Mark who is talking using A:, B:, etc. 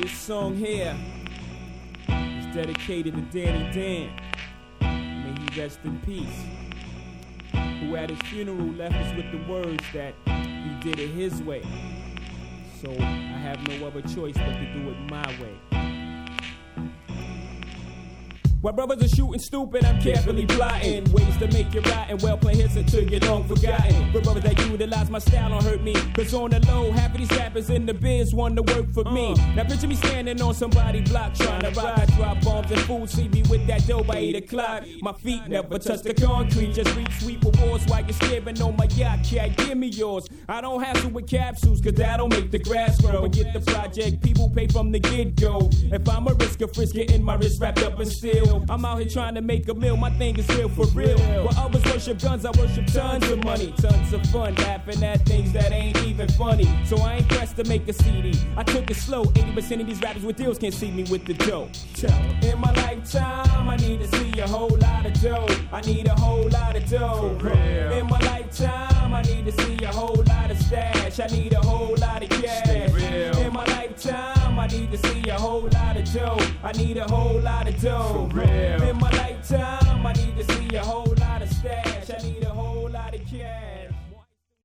A: This song here is dedicated to Danny Dan. May he rest in peace. Who at his funeral left us with the words that he did it his way. So I have no other choice but to do it my way. While brothers are shooting stupid, I'm carefully plotting ways to make you rotten. Well, play hits until you're long forgotten. But brothers that utilize my style don't hurt me. Cause on the low, half of these rappers in the biz want to work for me. Now picture me standing on somebody's block trying to rock. I drop bombs and fools see me with that dough by 8 o'clock. My feet never touch the concrete. Just reach sweet rewards while you're staring on my yacht. Cat, give me yours. I don't hassle with capsules cause that'll make the grass grow. And get the project, people pay from the get-go. If I'm a risk of frisk, getting my wrist wrapped up in steel. I'm out here trying to make a meal, my thing is real for real. While others worship guns, I worship tons of money. Tons of fun, laughing at things that ain't even funny. So I ain't pressed to make a CD. I took it slow, 80% of these rappers with deals can't see me with the dough. In my lifetime, I need to see a whole lot of dough. I need a whole lot of dough. In my lifetime, I need to see a whole lot of stash. I need a whole lot of cash. In my lifetime, I need to see a whole lot of dough. I need a whole lot of dough. In my lifetime, I need to see a whole